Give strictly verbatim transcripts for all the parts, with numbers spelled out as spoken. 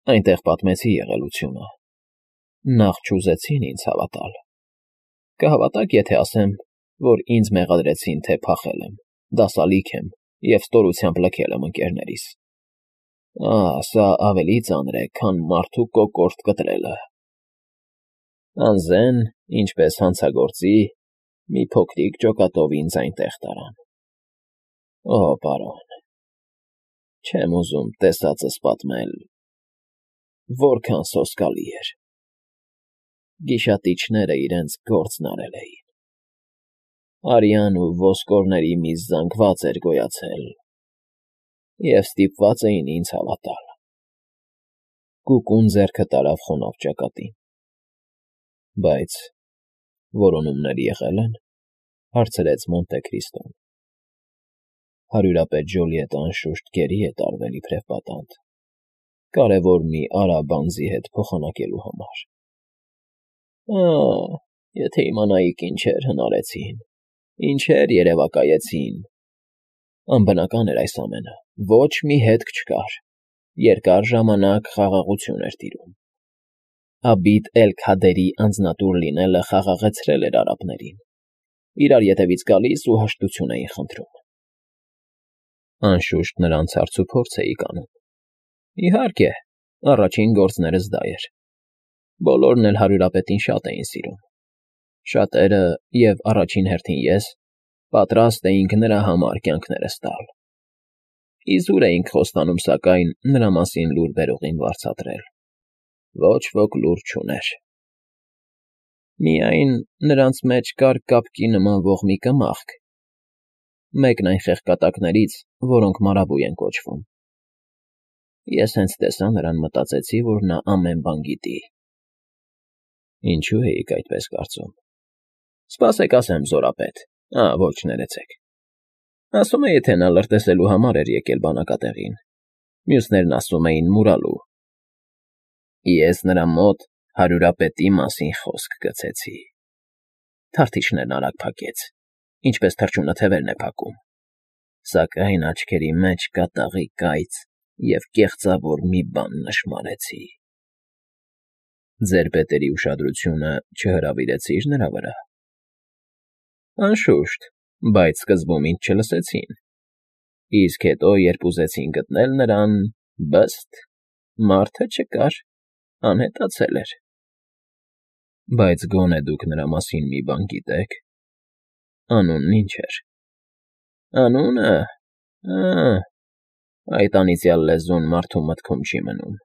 Այնտեղ պատմեցի եղելությունը։ Նախ չուզեցին ինձ հավատալ։ Կհավատաք, եթե ասեմ, որ ինձ մեղադրեցին, թե փախել եմ, դասալիկ եմ և ստորությամբ լքել եմ ընկերներիս։ Ահ, սա ավելի ծանր է, քան մարդու կոկորդ կտրելը։ Անզեն, ինչպես հանցագործի, մի փոքրիկ ջոկատով ինձ այնտեղ տարան։ Օ, պարոն, չեմ ուզում տեսածս պատմել, որքան սոսկալի էր։ Գիշատիչները իրենց գործն արել էին։ Արյան ու ոսկորների մի զանգված էր գոյացել, և ստիպված էին ինձ հավատալ։ Կուկուն ձեռքը տարավ խոնավ ճակատին։ Բայց որոնումներ եղե՞լ են, հարցրեց Մոնտե Քրիստոն։ Հարյուրապետ Ջոլիետը անշուշտ գերի է տարվել իբրև պատանդ, կարևոր մի արաբ անձի հետ փոխանակելու համար։ Ահ, եթե իմանայիք ինչեր հնարեցին, ինչեր երևակայեցին։ Անբնական էր այս ամենը, ոչ մի հետք չկար, երկար ժամանակ խաղաղություն էր տիրում։ Աբիդ էլ-Քադերի անձնատուր լինելը խաղաղեցրել էր արաբներին, իրար ետևից գալիս ու հաշտություն էին խնդրում։ Անշուշտ նրանց հարցուփորձ էիք անում։ Իհարկե, առաջին գործներս դա էր։ Բոլորն էլ հարյուրապետին շատ էին սիրում։ Շատերը, և առաջին հերթին ես, պատրաստ էինք նրա համար կյանքներս տալ։ Իզուր էինք խոստանում, սակայն, նրա մասին լուր բերողին վարձատրել։ Ոչ ոք լուր չուներ։ Միայն նրանց մեջ կար կապկի նմանվող մի կմախք, մեկն այն խեղկատակներից, որոնք մարաբու են կոչվում։ Ես հենց տեսա նրան, մտածեցի, որ նա ամեն բան գիտի։ Ինչո՞ւ էիք այդպես կարծում։ Սպասեք ասեմ, զորապետ, ա, ոչ, ներեցեք։ Ասում է, եթե նա լրտեսելու համար էր եկել բանակատեղին, մյուսներն ասում էին մուրալու։ Ես նրա մոտ հարյուրապետի մասին խոսք գցեցի։ Թարթիչներն արագ փակեց, ինչպես թռչունը թևերն է փակում, սակայն աչքերի մեջ կատաղի կայծ և կեղծավոր մի բան նշմարեցի։ Ձեր պետերի ուշադրությունը չհրավիրեցի՞ր նրա վրա։ Անշուշտ, բայց սկզբում ինձ չլսեցին, իսկ հետո, երբ ուզեցին գտնել նրան, բստ, մարդը չկար, անհետացել էր։ Բայց գոնե դուք նրա մասին մի բան գիտե՞ք։ Անունն ի՞նչ էր։ Անունը… Ա, այդ անիծյալ լեզուն մարդու մտքում չի մնում։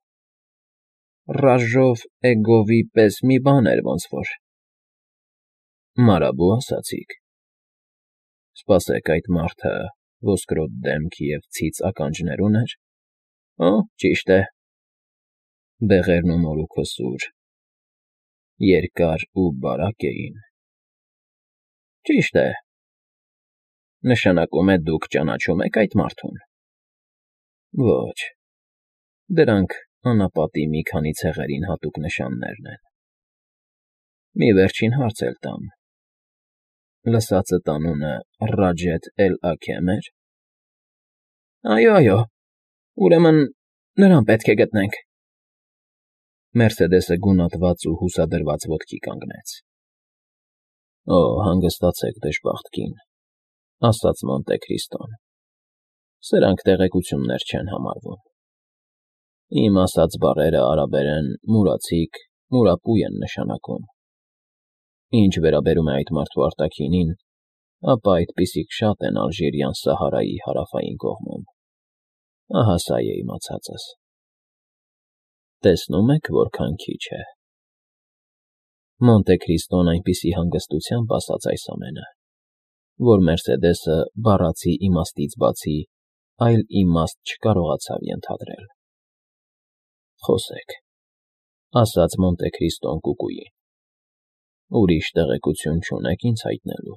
Ռաժով֊էգովի պես մի բան էր ոնց որ։ Մարաբու ասացիք։ Սպասեք, այդ մարդը ոսկրոտ դեմք և ցից ականջներ ուներ։ Օ, ճիշտ է։ Բեղերն ու մորուքը սուր, երկար ու բարակ էին։ Ճիշտ է։ Նշանակում է դուք ճանաչում եք այդ մարդուն։ Ոչ, դրանք անապատի մի քանի ցեղերին հատուկ նշաններն են։ Մի վերջին հարց էլ տամ. լսածդ անունը Ռաջեթ էլ֊Աքեմ էր։ Այո, այո, ուրեմն նրան պետք է գտնենք։ Մերսեդեսը գունատված ու հուսադրված ոտքի կանգնեց։ Օ, հանգստացեք, դժբախտ կին, ասաց Մոնտե Քրիստոն։ Սրանք տեղեկություններ չեն համարվում։ Իմ ասած բառերը արաբերեն մուրացիկ, մուրապու են նշանակում։ Ինչ վերաբերում է այդ մարդու արտաքինին, ապա այդպիսիք շատ են Ալժիրյան Սահարայի հարավային կողմում։ Ահա սա է իմացածս։ Տեսնում եք, որքան քիչ է։ Մոնտե Քրիստոն այնպիսի հանգստությամբ ասաց այս ամենը, որ Մերսեդեսը բառացի իմաստից բացի այլ իմաստ չկարողացավ ենթադրել։ Խոսեք, ասաց Մոնտե Քրիստոն կուկուին։ Ուրիշ տեղեկություն չունեք ինձ հայտնելու։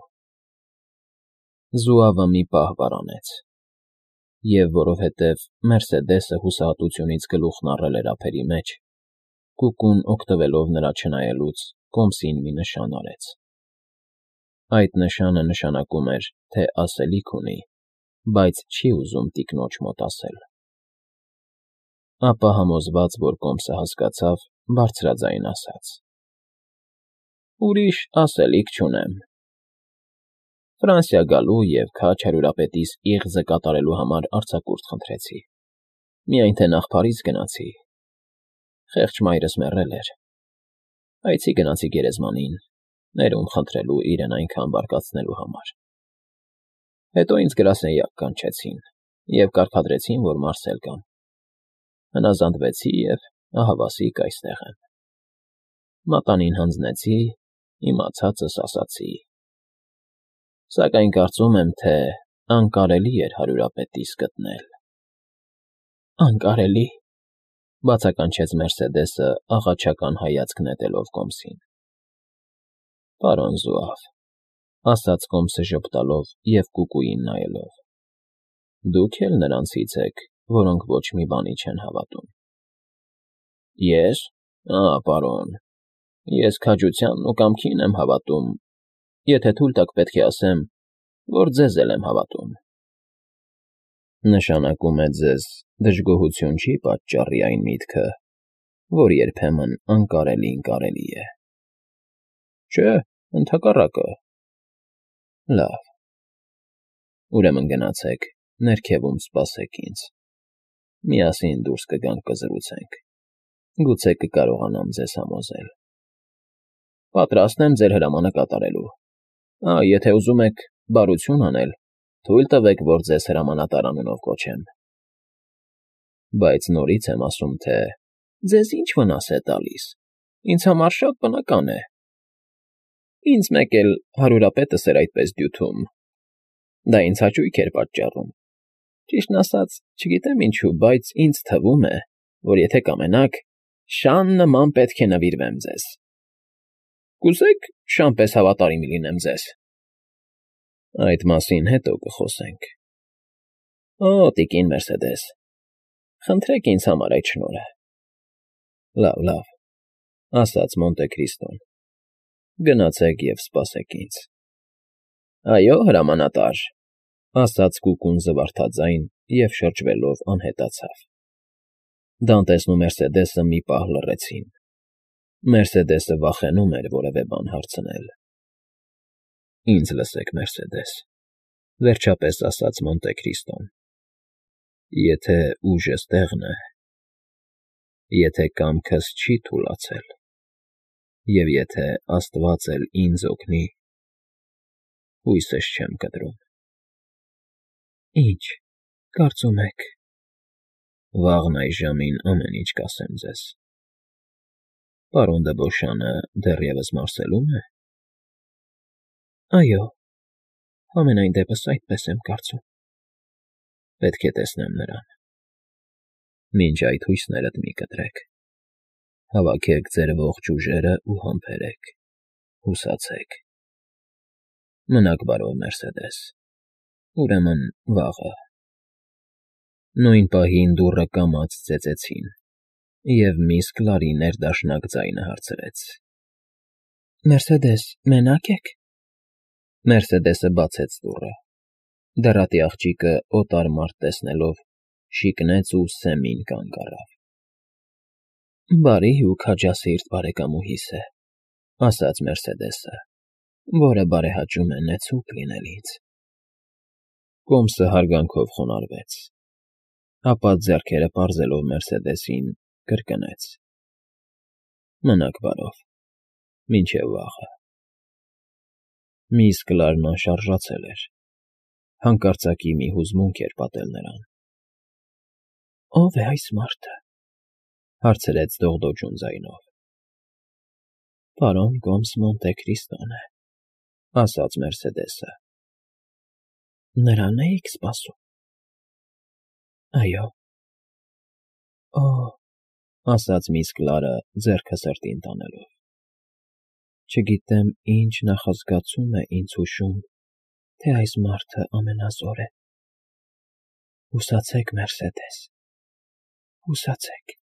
Զուավը մի պահ վառանեց, և որովհետև Մերսեդեսը հուսահատությունից գլուխն առել էր ափերի մեջ, կուկուն օգտվելով նրա չնայելուց, կոմսին մի նշան արեց։ Այդ նշանը նշանակում էր, թե ասելիք ունի, բայց չի ուզում տիկնոջ մոտ ասել։ ապա համոզված, որ կոմսը հասկացավ, բարձրաձայն ասաց. Ուրիշ ասելիք չունեմ։ Ֆրանսիա գալու և քաջ հարյուրապետիս իղձը կատարելու համար արձակուրդ խնդրեցի, միայն թե նախ Փարիզ գնացի, խեղճ մայրս մեռել էր, այցի գնացի գերեզմանին, ներում խնդրելու իրեն այնքան բարկացնելու համար, հետո ինձ գրասենյակ կանչեցին և կարգադրեցին, որ մարսել գամ, հնազանդվեցի և ահավասիկ այստեղ եմ, մատանին հանձնեցի, իմացածս ասացի, սակայն կարծում եմ, թե անկարելի էր հարյուրապետիս գտնել։ Անկարելի, բացականչեց Մերսեդեսը աղաչական հայացք նետելով կոմսին։ Պարոն Զուավ, ասաց կոմսը ժպտալով և կուկուին նայելով, դուք էլ նրանցից եք, որոնք ոչ մի բանի չեն հավատում։ Ես, ա, պարոն, ես քաջությանն ու կամքին եմ հավատում, եթե թույլ տաք պետք է ասեմ, որ ձեզ էլ եմ հավատում։ Նշանակում է ձեզ դժգոհություն չի պատճառի այն միտքը, որ երբեմն անկարելին կարելի է։ Չէ, ընդհակառակը։ Լավ։ Ուրեմն գնացեք, ներքևում սպասեք ինձ։ Միասին դուրս կգանք կզրուցենք։ Գուցե կկարողանամ ձեզ համոզել։ Պատրաստ եմ ձեր հրամանը կատարելու։ Ա, եթե ուզում եք բարություն անել, թույլ տվեք, որ ձեզ հրամանատար անունով կոչեմ։ Բայց նորից եմ ասում, թե ձեզ ինչ վնաս է տալիս, ինձ համար շատ բնական է։ Ինձ մեկ էլ հարյուրապետս էր այդպես դյութում, դա ինձ հաճույք էր պատճառում։ Ճիշտն ասած, չգիտեմ ինչու, բայց ինձ թվում է, որ եթե կամենաք, շան նման պետք է նվիրվեմ ձեզ։ Կուզե՞ք շան պես հավատարիմ լինեմ ձեզ։ Այդ մասին հետո կխոսենք։ Օ, տիկին Մերսեդես, խնդրեք ինձ համար այդ շնորհը։ Լավ, լավ, ասաց Մոնտե Քրիստոն։ Գնացեք և սպասեք ինձ։ Այո, հրամանատար, ասաց կուկուն զվարթաձայն և շրջվելով անհետացավ։ Դանտեսն ու Մերսեդեսը մի պահ լռեցին։ Մերսեդեսը վախենում էր որևէ բան հարցնել։ Ինձ լսեք, Մերսեդես, վերջապես ասաց Մոնտե Քրիստոն։ Եթե ուժս տեղն է, եթե կամքս չի թուլացել, և եթե Աստված էլ ինձ օգնի, հույսս չեմ կտրում։ Ինչ, կարծում եք։ Վաղն այս ժամին ամեն ինչ կասեմ ձեզ։ Պարոն դը Բոշյանը դեռևս մարսելո՞ւմ է։ Այո, համենայն դեպս այդպես եմ կարծում։ Պետք է տեսնեմ նրան։ Մինչ այդ հույսներդ մի կտրեք։ Հավաքեք ձեր ողջ ուժերը ու համբերեք, հուսացեք։ Մնաք բարով, Մերսեդես, ուրեմն վաղը։ Նույն պահին դուռը կամաց ծեծեցին, և միս Կլարի ներդաշնակ ձայնը հարցրեց. Մերսեդես, մենա՞կ եք։ Մերսեդեսը բացեց դուռը։ Դռատի աղջիկը օտար մարդ տեսնելով, շիկնեց ու սեմին կանգ առավ։ Բարի ու քաջասիրտ բարեկամուհիս է, ասաց Մերսեդեսը, որը բարեհաճում է նեցուկ լինել ինձ։ Կոմսը հարգանքով խոնարհվեց, ապա ձեռքերը պարզելով Մերսեդեսին կրկնեց. Մնաք բարով, մինչև վաղը։ Միս Կլարն անշարժացել էր, հանկարծակի մի հուզմունք էր պատել նրան։ Ո՞վ է այս մարդը, հարցրեց դողդոջուն ձայնով։ Պարոն կոմս Մոնտե Քրիստոն է, ասաց Մերսեդեսը։ Նրան էիք սպասում։ Այո։ Օ, ասաց միս Կլարը ձեռքը սրտին տանելով։ Չգիտեմ ինչ նախազգացում է ինձ հուշում, թե այս մարդը ամենազոր է։ Հուսացեք, Մերսեդես, հուսացեք։